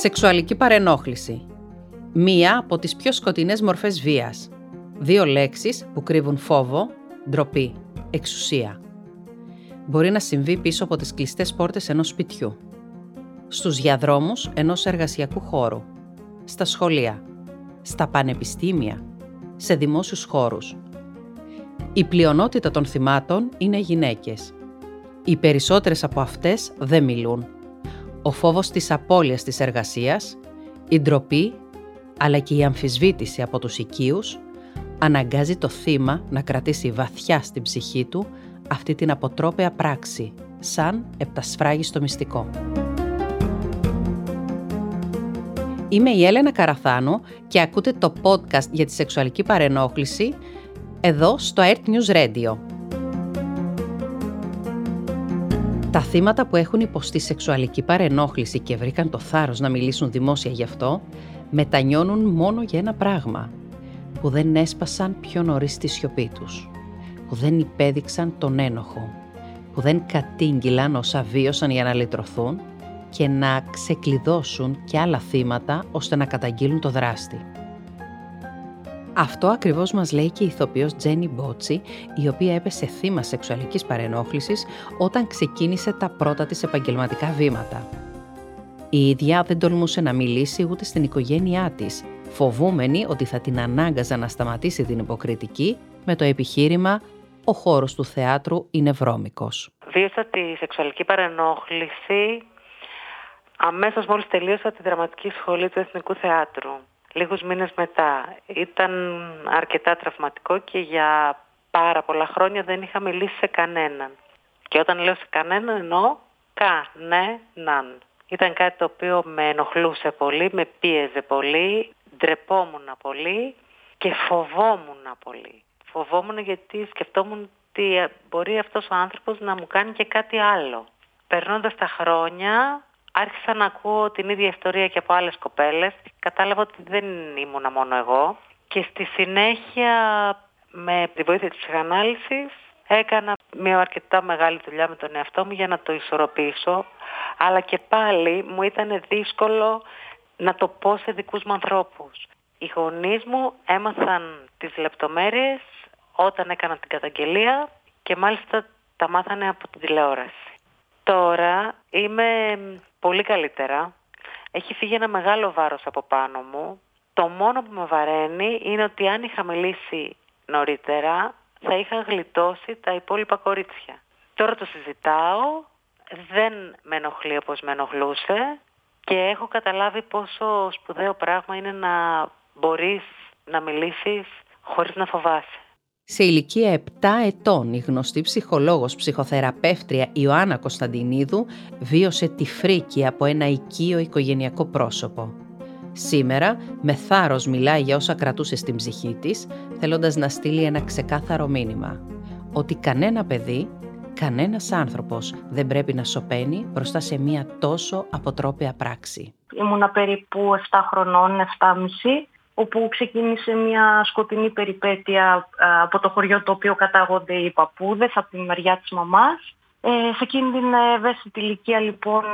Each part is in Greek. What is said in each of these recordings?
Σεξουαλική παρενόχληση. Μία από τις πιο σκοτεινές μορφές βίας. 2 λέξεις που κρύβουν φόβο, ντροπή, εξουσία. Μπορεί να συμβεί πίσω από τις κλειστές πόρτες ενός σπιτιού, στους διαδρόμους ενός εργασιακού χώρου, στα σχολεία, στα πανεπιστήμια, σε δημόσιους χώρους. Η πλειονότητα των θυμάτων είναι γυναίκες. Οι περισσότερες από αυτές δεν μιλούν. Ο φόβος της απώλειας της εργασίας, η ντροπή, αλλά και η αμφισβήτηση από τους οικείους, αναγκάζει το θύμα να κρατήσει βαθιά στην ψυχή του αυτή την αποτρόπαια πράξη, σαν επτασφράγιστο μυστικό. Είμαι η Έλενα Καραθάνου και ακούτε το podcast για τη σεξουαλική παρενόχληση εδώ στο Earth News Radio. Τα θύματα που έχουν υποστεί σεξουαλική παρενόχληση και βρήκαν το θάρρος να μιλήσουν δημόσια γι' αυτό, μετανιώνουν μόνο για ένα πράγμα, που δεν έσπασαν πιο νωρίς τη σιωπή τους, που δεν υπέδειξαν τον ένοχο, που δεν κατήγγυλαν όσα βίωσαν για να λυτρωθούν και να ξεκλειδώσουν και άλλα θύματα ώστε να καταγγείλουν το δράστη. Αυτό ακριβώς μας λέει και η ηθοποιός Τζένι Μπότσι, η οποία έπεσε θύμα σεξουαλικής παρενόχλησης όταν ξεκίνησε τα πρώτα της επαγγελματικά βήματα. Η ίδια δεν τολμούσε να μιλήσει ούτε στην οικογένειά της, φοβούμενη ότι θα την ανάγκαζαν να σταματήσει την υποκριτική με το επιχείρημα «Ο χώρος του θεάτρου είναι βρώμικος». Βίωσα τη σεξουαλική παρενόχληση αμέσως μόλις τελείωσα τη δραματική σχολή του Εθνικού Θεάτρου. Λίγους μήνες μετά. Ήταν αρκετά τραυματικό και για πάρα πολλά χρόνια δεν είχα μιλήσει σε κανέναν. Και όταν λέω σε κανέναν εννοώ κανέναν. Ήταν κάτι το οποίο με ενοχλούσε πολύ, με πίεζε πολύ, ντρεπόμουν πολύ και φοβόμουν πολύ. Φοβόμουν γιατί σκεφτόμουν ότι μπορεί αυτός ο άνθρωπος να μου κάνει και κάτι άλλο. Περνώντας τα χρόνια, άρχισα να ακούω την ίδια ιστορία και από άλλες κοπέλες. Κατάλαβα ότι δεν ήμουνα μόνο εγώ. Και στη συνέχεια, με τη βοήθεια της ψυχανάλυσης, έκανα μια αρκετά μεγάλη δουλειά με τον εαυτό μου για να το ισορροπήσω. Αλλά και πάλι μου ήταν δύσκολο να το πω σε δικούς μου ανθρώπους. Οι γονείς μου έμαθαν τις λεπτομέρειες όταν έκανα την καταγγελία και μάλιστα τα μάθανε από την τηλεόραση. Τώρα είμαι πολύ καλύτερα. Έχει φύγει ένα μεγάλο βάρος από πάνω μου. Το μόνο που με βαραίνει είναι ότι αν είχα μιλήσει νωρίτερα θα είχα γλιτώσει τα υπόλοιπα κορίτσια. Τώρα το συζητάω, δεν με ενοχλεί όπως με ενοχλούσε και έχω καταλάβει πόσο σπουδαίο πράγμα είναι να μπορείς να μιλήσεις χωρίς να φοβάσαι. Σε ηλικία 7 ετών, η γνωστή ψυχολόγος ψυχοθεραπεύτρια Ιωάννα Κωνσταντινίδου βίωσε τη φρίκη από ένα οικείο οικογενειακό πρόσωπο. Σήμερα, με θάρρος μιλάει για όσα κρατούσε στην ψυχή της, θέλοντας να στείλει ένα ξεκάθαρο μήνυμα. Ότι κανένα παιδί, κανένας άνθρωπος δεν πρέπει να σωπαίνει μπροστά σε μία τόσο αποτρόπαια πράξη. Ήμουνα περίπου 7 χρονών, 7,5, όπου ξεκίνησε μια σκοτεινή περιπέτεια από το χωριό το οποίο κατάγονται οι παππούδες, από τη μεριά της μαμάς. Σε εκείνη την ευαίσθητη ηλικία λοιπόν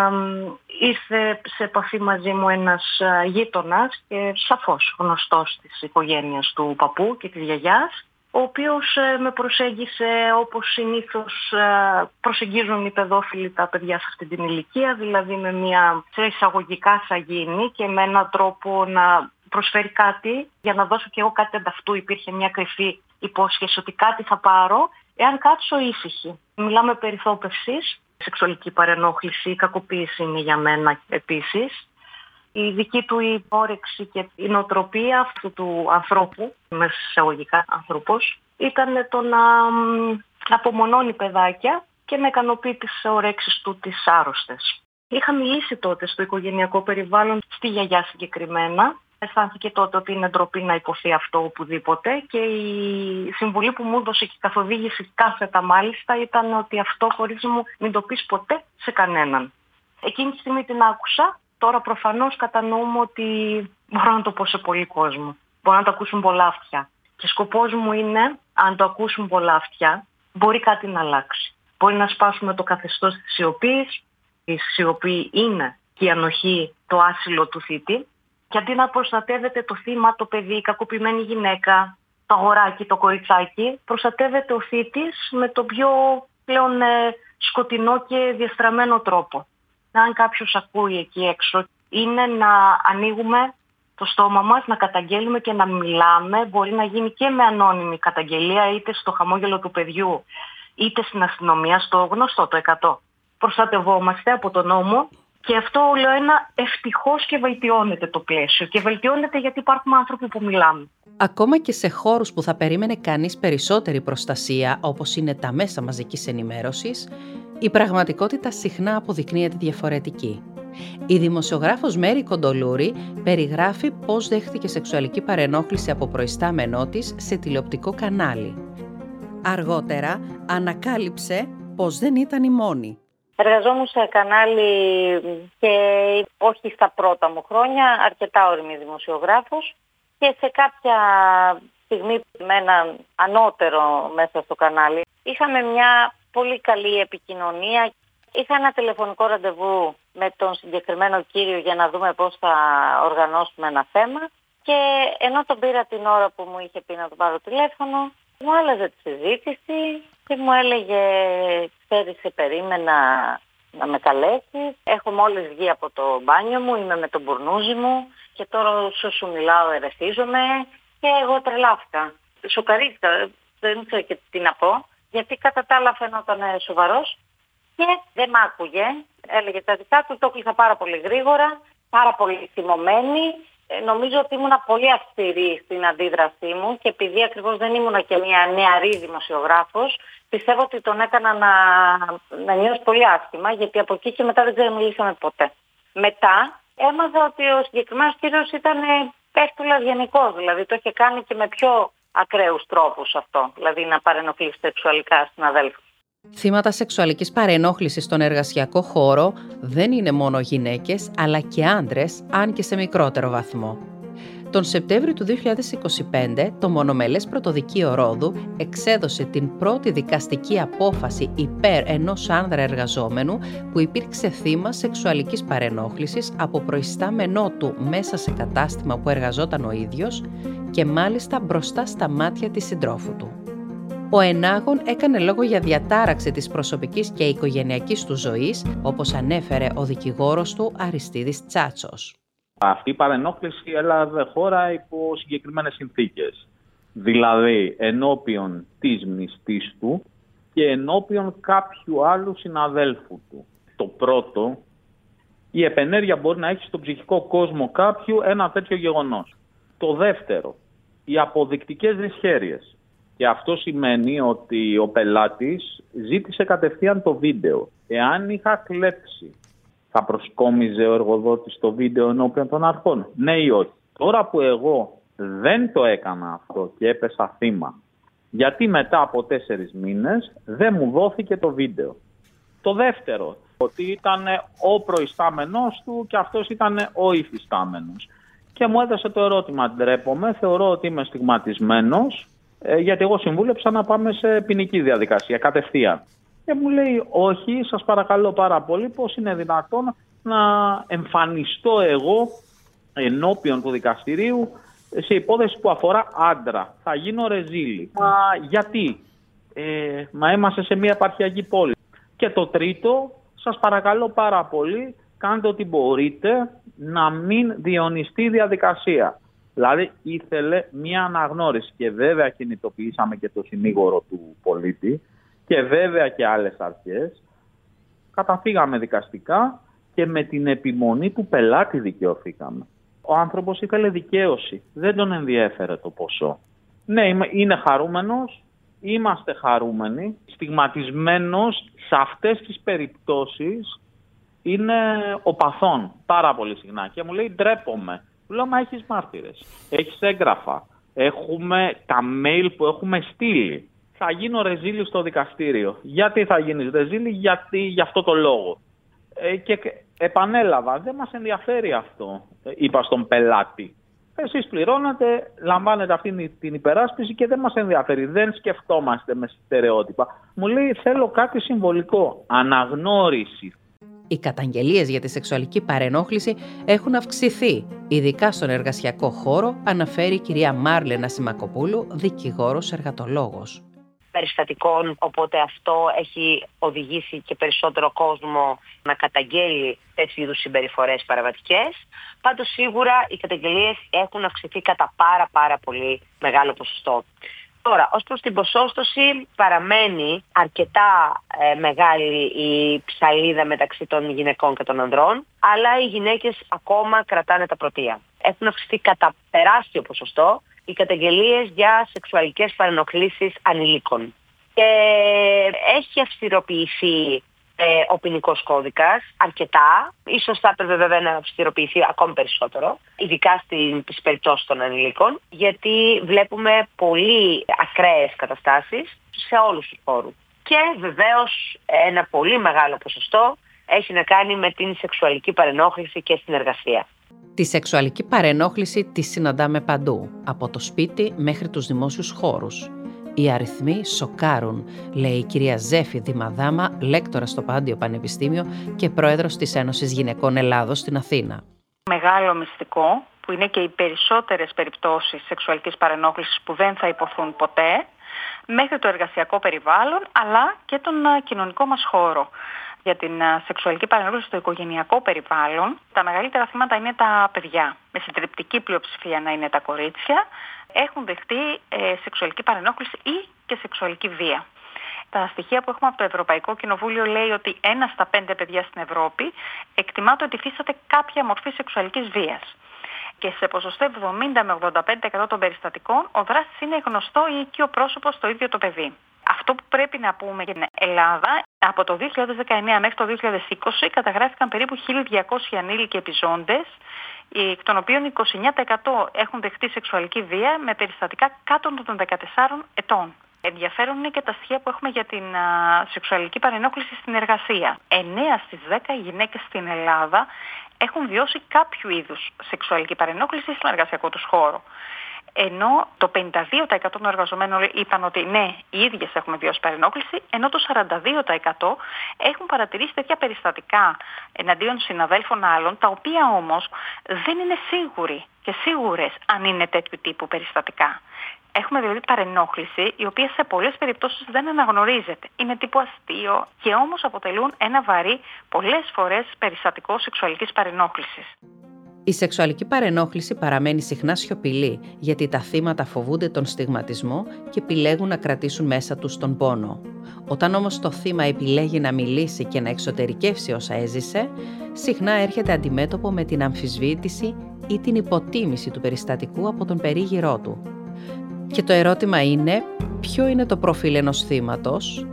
ήρθε σε επαφή μαζί μου ένας γείτονας και σαφώς γνωστός της οικογένειας του παππού και της γιαγιάς, ο οποίος με προσέγγισε όπως συνήθως προσεγγίζουν οι παιδόφιλοι τα παιδιά σε αυτή την ηλικία, δηλαδή με μια σε εισαγωγικά σαγίνη και με έναν τρόπο να προσφέρει κάτι για να δώσω και εγώ κάτι ανταυτού. Υπήρχε μια κρυφή υπόσχεση ότι κάτι θα πάρω εάν κάτσω ήσυχη. Μιλάμε περί θώπευσης, σεξουαλική παρενόχληση, η κακοποίηση είναι για μένα επίσης. Η δική του η όρεξη και η νοοτροπία αυτού του ανθρώπου, μέσα εισαγωγικά άνθρωπος, ήταν το να απομονώνει παιδάκια και να ικανοποιεί τις ορέξεις του τις άρρωστες. Είχα μιλήσει τότε στο οικογενειακό περιβάλλον, στη γιαγιά συγκεκριμένα. Αισθάνθηκε τότε ότι είναι ντροπή να υποθεί αυτό οπουδήποτε και η συμβουλή που μου έδωσε και η καθοδήγηση κάθετα μάλιστα ήταν ότι αυτό χωρίς μου μην το πεις ποτέ σε κανέναν. Εκείνη τη στιγμή την άκουσα. Τώρα προφανώς κατανοούμε ότι μπορώ να το πω σε πολύ κόσμο. Μπορώ να το ακούσουν πολλά αυτιά. Και σκοπός μου είναι, αν το ακούσουν πολλά αυτιά, μπορεί κάτι να αλλάξει. Μπορεί να σπάσουμε το καθεστώς της σιωπής. Η σιωπή είναι και η ανοχή το άσυλο του θήτη. Και αντί να προστατεύεται το θύμα, το παιδί, η κακοποιημένη γυναίκα, το αγοράκι, το κοριτσάκι, προστατεύεται ο θήτης με το πιο πλέον σκοτεινό και διαστραμμένο τρόπο. Αν κάποιος ακούει εκεί έξω, είναι να ανοίγουμε το στόμα μας, να καταγγέλουμε και να μιλάμε. Μπορεί να γίνει και με ανώνυμη καταγγελία, είτε στο χαμόγελο του παιδιού, είτε στην αστυνομία, στο γνωστό το 100. Προστατευόμαστε από τον νόμο και αυτό όλο ένα ευτυχώς και βελτιώνεται το πλαίσιο. Και βελτιώνεται γιατί υπάρχουν άνθρωποι που μιλάμε. Ακόμα και σε χώρους που θα περίμενε κανείς περισσότερη προστασία, όπως είναι τα μέσα μαζικής ενημέρωσης, η πραγματικότητα συχνά αποδεικνύεται διαφορετική. Η δημοσιογράφος Μέρη Κοντολούρη περιγράφει πώς δέχτηκε σεξουαλική παρενόχληση από προϊστάμενό της σε τηλεοπτικό κανάλι. Αργότερα ανακάλυψε πως δεν ήταν η μόνη. Εργαζόμουν σε κανάλι και όχι στα πρώτα μου χρόνια, αρκετά όριμη δημοσιογράφος, και σε κάποια στιγμή με έναν ανώτερο μέσα στο κανάλι είχαμε μια πολύ καλή επικοινωνία. Είχα ένα τηλεφωνικό ραντεβού με τον συγκεκριμένο κύριο για να δούμε πώς θα οργανώσουμε ένα θέμα, και ενώ τον πήρα την ώρα που μου είχε πει να τον πάρω τηλέφωνο, μου άλλαζε τη συζήτηση και μου έλεγε: «Ξέρεις, σε περίμενα να με καλέσεις, έχω μόλις βγει από το μπάνιο μου, είμαι με τον μπουρνούζι μου και τώρα σου μιλάω ερεθίζομαι». Και εγώ τρελάθηκα, σοκαρίστηκα, δεν ήξερα και τι να πω, γιατί κατά τα άλλα φαινόταν σοβαρός και δεν μ' άκουγε. Έλεγε τα δικά του, το έκλεισα πάρα πολύ γρήγορα, πάρα πολύ θυμωμένη. Νομίζω ότι ήμουνα πολύ αυστηρή στην αντίδρασή μου, και επειδή ακριβώς δεν ήμουνα και μια νεαρή δημοσιογράφος, πιστεύω ότι τον έκανα να νιώσει πολύ άσχημα, γιατί από εκεί και μετά δεν μιλήσαμε ποτέ. Μετά έμαθα ότι ο συγκεκριμένος κύριος ήταν πέστουλας γενικός, δηλαδή το είχε κάνει και με πιο ακραίους τρόπους αυτό, δηλαδή να παρενοχλήσει σεξουαλικά συναδέλφους. Θύματα σεξουαλικής παρενόχλησης στον εργασιακό χώρο δεν είναι μόνο γυναίκες, αλλά και άντρες, αν και σε μικρότερο βαθμό. Τον Σεπτέμβριο του 2025, το Μονομελές Πρωτοδικείο Ρόδου εξέδωσε την πρώτη δικαστική απόφαση υπέρ ενός άνδρα εργαζόμενου που υπήρξε θύμα σεξουαλικής παρενόχλησης από προϊστάμενό του μέσα σε κατάστημα που εργαζόταν ο ίδιος, και μάλιστα μπροστά στα μάτια της συντρόφου του. Ο ενάγων έκανε λόγο για διατάραξη της προσωπικής και οικογενειακής του ζωής, όπως ανέφερε ο δικηγόρος του Αριστίδης Τσάτσος. Αυτή η παρενόχληση έλαβε χώρα υπό συγκεκριμένες συνθήκες. Δηλαδή ενώπιον της μιστής του και ενώπιον κάποιου άλλου συναδέλφου του. Το πρώτο, η επενέργεια μπορεί να έχει στον ψυχικό κόσμο κάποιου ένα τέτοιο γεγονός. Το δεύτερο, οι αποδεικτικές δυσχέρειες. Και αυτό σημαίνει ότι ο πελάτης ζήτησε κατευθείαν το βίντεο. Εάν είχα κλέψει, θα προσκόμιζε ο εργοδότης το βίντεο ενώπιον των αρχών? Ναι ή όχι? Τώρα που εγώ δεν το έκανα αυτό και έπεσα θύμα, γιατί μετά από 4 μήνες δεν μου δόθηκε το βίντεο? Το δεύτερο, ότι ήταν ο προϊστάμενός του και αυτός ήταν ο υφιστάμενος. Και μου έδωσε το ερώτημα: ντρέπομαι, θεωρώ ότι είμαι στιγματισμένος, γιατί εγώ συμβούλεψα να πάμε σε ποινική διαδικασία κατευθείαν. Και μου λέει: όχι, σας παρακαλώ πάρα πολύ, πώς είναι δυνατόν να εμφανιστώ εγώ ενώπιον του δικαστηρίου σε υπόθεση που αφορά άντρα? Θα γίνω ρεζίλη. Μα γιατί? Μα είμαστε σε μια επαρχιακή πόλη. Και το τρίτο, σας παρακαλώ πάρα πολύ, κάντε ό,τι μπορείτε να μην διονυστεί η διαδικασία. Δηλαδή ήθελε μια αναγνώριση, και βέβαια κινητοποιήσαμε και το συνήγορο του πολίτη και βέβαια και άλλες αρχές. Καταφύγαμε δικαστικά και με την επιμονή του πελάτη δικαιωθήκαμε. Ο άνθρωπος ήθελε δικαίωση, δεν τον ενδιέφερε το ποσό. Ναι, είναι χαρούμενος, είμαστε χαρούμενοι. Στιγματισμένος σε αυτές τις περιπτώσεις είναι ο παθών πάρα πολύ συχνά και μου λέει: ντρέπομαι. Του λέω: μα έχεις μάρτυρες, έχεις έγγραφα, έχουμε τα mail που έχουμε στείλει. Θα γίνω ρεζίλη στο δικαστήριο. Γιατί θα γίνεις ρεζίλη? Γιατί γι' αυτό το λόγο. Και επανέλαβα: δεν μας ενδιαφέρει αυτό, είπα στον πελάτη. Εσείς πληρώνετε, λαμβάνετε αυτή την υπεράσπιση και δεν μας ενδιαφέρει. Δεν σκεφτόμαστε με στερεότυπα. Μου λέει: θέλω κάτι συμβολικό, αναγνώριση. Οι καταγγελίες για τη σεξουαλική παρενόχληση έχουν αυξηθεί, ειδικά στον εργασιακό χώρο, αναφέρει η κυρία Μάρλενα Σιμακοπούλου, δικηγόρος εργατολόγος. Περιστατικών, οπότε αυτό έχει οδηγήσει και περισσότερο κόσμο να καταγγέλει τέτοιου είδους συμπεριφορές παραβατικές. Πάντως σίγουρα οι καταγγελίες έχουν αυξηθεί κατά πάρα πολύ μεγάλο ποσοστό. Τώρα, ως προς την ποσόστοση παραμένει αρκετά μεγάλη η ψαλίδα μεταξύ των γυναικών και των ανδρών, αλλά οι γυναίκες ακόμα κρατάνε τα πρωτεία. Έχουν αυξηθεί κατά τεράστιο ποσοστό οι καταγγελίες για σεξουαλικές παρενοχλήσεις ανηλίκων. Και έχει αυστηροποιηθεί ο ποινικός κώδικας αρκετά. Ίσως θα έπρεπε βέβαια να αυστηροποιηθεί ακόμη περισσότερο, ειδικά στις περιπτώσεις των ανηλίκων, γιατί βλέπουμε πολύ ακραίες καταστάσεις σε όλους τους χώρους. Και βεβαίως ένα πολύ μεγάλο ποσοστό έχει να κάνει με την σεξουαλική παρενόχληση και στην εργασία. Τη σεξουαλική παρενόχληση τη συναντάμε παντού, από το σπίτι μέχρι τους δημόσιους χώρους. Οι αριθμοί σοκάρουν, λέει η κυρία Ζέφη Δημαδάμα, λέκτορα στο Πάντιο Πανεπιστήμιο και πρόεδρος της Ένωσης Γυναικών Ελλάδος στην Αθήνα. Μεγάλο μυστικό, που είναι και οι περισσότερες περιπτώσεις σεξουαλικής παρενόχλησης που δεν θα υποθούν ποτέ, μέχρι το εργασιακό περιβάλλον, αλλά και τον κοινωνικό μας χώρο. Για την σεξουαλική παρενόχληση στο οικογενειακό περιβάλλον, τα μεγαλύτερα θύματα είναι τα παιδιά. Με συντριπτική πλειοψηφία να είναι τα κορίτσια, έχουν δεχτεί σεξουαλική παρενόχληση ή και σεξουαλική βία. Τα στοιχεία που έχουμε από το Ευρωπαϊκό Κοινοβούλιο λέει ότι 1 στα 5 παιδιά στην Ευρώπη εκτιμάται ότι υφίσταται κάποια μορφή σεξουαλικής βίας. Και σε ποσοστό 70 με 85% των περιστατικών, ο δράστης είναι γνωστό ή οικείο πρόσωπο στο ίδιο το παιδί. Αυτό που πρέπει να πούμε για την Ελλάδα, από το 2019 μέχρι το 2020 καταγράφηκαν περίπου 1.200 ανήλικοι επιζώντες, εκ των οποίων 29% έχουν δεχτεί σεξουαλική βία με περιστατικά κάτω των 14 ετών. Ενδιαφέρον είναι και τα στοιχεία που έχουμε για την σεξουαλική παρενόχληση στην εργασία. 9 στις 10 γυναίκες στην Ελλάδα έχουν βιώσει κάποιο είδους σεξουαλική παρενόχληση στον εργασιακό τους χώρο. Ενώ το 52% των εργαζομένων είπαν ότι ναι, οι ίδιες έχουμε βιώσει παρενόχληση, ενώ το 42% έχουν παρατηρήσει τέτοια περιστατικά εναντίον συναδέλφων άλλων, τα οποία όμως δεν είναι σίγουροι και σίγουρες αν είναι τέτοιου τύπου περιστατικά. Έχουμε δηλαδή παρενόχληση, η οποία σε πολλές περιπτώσεις δεν αναγνωρίζεται. Είναι τύπου αστείο και όμως αποτελούν ένα βαρύ, πολλές φορές, περιστατικό σεξουαλικής παρενόχλησης. Η σεξουαλική παρενόχληση παραμένει συχνά σιωπηλή, γιατί τα θύματα φοβούνται τον στιγματισμό και επιλέγουν να κρατήσουν μέσα τους τον πόνο. Όταν όμως το θύμα επιλέγει να μιλήσει και να εξωτερικεύσει όσα έζησε, συχνά έρχεται αντιμέτωπο με την αμφισβήτηση ή την υποτίμηση του περιστατικού από τον περίγυρό του. Και το ερώτημα είναι, ποιο είναι το προφίλ ενός θύματος?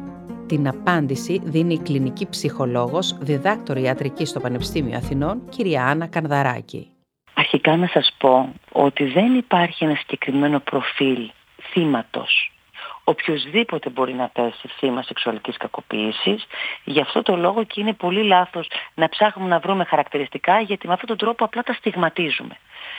Την απάντηση δίνει η κλινική ψυχολόγος, διδάκτορ ιατρικής στο Πανεπιστήμιο Αθηνών, κυρία Άννα Κανδαράκη. Αρχικά να σας πω ότι δεν υπάρχει ένα συγκεκριμένο προφίλ θύματος. Οποιοσδήποτε μπορεί να πέσει θύμα σεξουαλικής κακοποίησης. Γι' αυτό το λόγο και είναι πολύ λάθος να ψάχνουμε να βρούμε χαρακτηριστικά, γιατί με αυτόν τον τρόπο απλά τα στιγματίζουμε.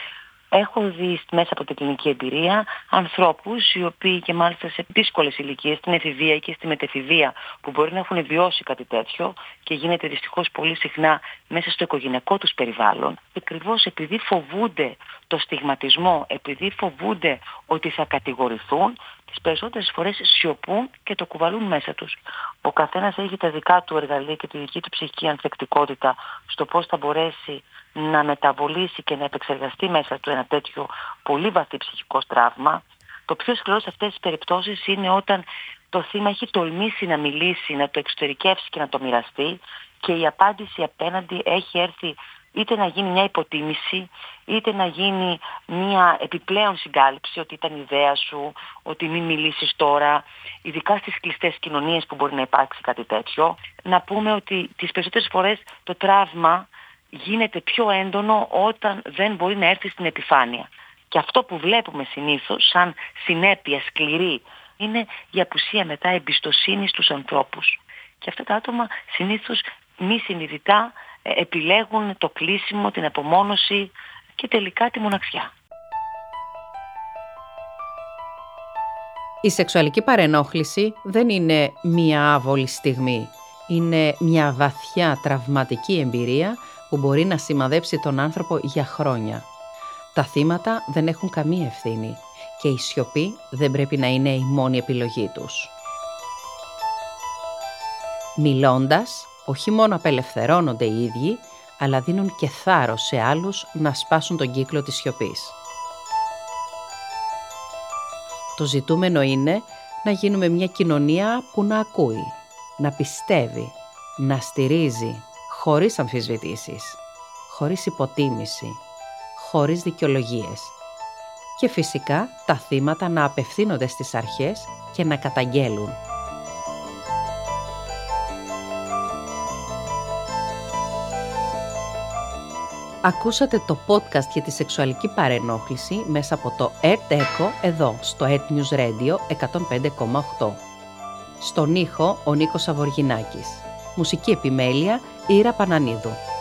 Έχω δει μέσα από την κλινική εμπειρία ανθρώπους οι οποίοι και μάλιστα σε δύσκολες ηλικίες, στην εφηβεία και στη μετεφηβεία, που μπορεί να έχουν βιώσει κάτι τέτοιο και γίνεται δυστυχώς πολύ συχνά μέσα στο οικογενειακό τους περιβάλλον, ακριβώς επειδή φοβούνται το στιγματισμό, επειδή φοβούνται ότι θα κατηγορηθούν, τις περισσότερες φορές σιωπούν και το κουβαλούν μέσα τους. Ο καθένας έχει τα δικά του εργαλεία και τη δική του ψυχική ανθεκτικότητα στο πώς θα μπορέσει να μεταβολήσει και να επεξεργαστεί μέσα του ένα τέτοιο πολύ βαθύ ψυχικό τραύμα. Το πιο σκληρό σε αυτές τις περιπτώσεις είναι όταν το θύμα έχει τολμήσει να μιλήσει, να το εξωτερικεύσει και να το μοιραστεί και η απάντηση απέναντι έχει έρθει είτε να γίνει μια υποτίμηση, είτε να γίνει μια επιπλέον συγκάλυψη ότι ήταν ιδέα σου, ότι μην μιλήσεις τώρα, ειδικά στις κλειστές κοινωνίες που μπορεί να υπάρξει κάτι τέτοιο. Να πούμε ότι τις περισσότερες φορές το τραύμα γίνεται πιο έντονο όταν δεν μπορεί να έρθει στην επιφάνεια. Και αυτό που βλέπουμε συνήθως σαν συνέπεια σκληρή είναι η απουσία μετά εμπιστοσύνη στους ανθρώπους. Και αυτά τα άτομα συνήθως μη συνειδητά επιλέγουν το κλείσιμο, την απομόνωση και τελικά τη μοναξιά. Η σεξουαλική παρενόχληση δεν είναι μία άβολη στιγμή. Είναι μια βαθιά τραυματική εμπειρία που μπορεί να σημαδέψει τον άνθρωπο για χρόνια. Τα θύματα δεν έχουν καμία ευθύνη και η σιωπή δεν πρέπει να είναι η μόνη επιλογή τους. Μιλώντας, όχι μόνο απελευθερώνονται οι ίδιοι, αλλά δίνουν και θάρρος σε άλλους να σπάσουν τον κύκλο της σιωπής. Το ζητούμενο είναι να γίνουμε μια κοινωνία που να ακούει, να πιστεύει, να στηρίζει, χωρίς αμφισβητήσεις, χωρίς υποτίμηση, χωρίς δικαιολογίες. Και φυσικά τα θύματα να απευθύνονται στις αρχές και να καταγγέλουν. Ακούσατε το podcast για τη σεξουαλική παρενόχληση μέσα από το ERT Echo εδώ στο ERT News Radio 105,8. Στον ήχο ο Νίκος Αβοργινάκης. Μουσική επιμέλεια Ήρα Πανανίδου.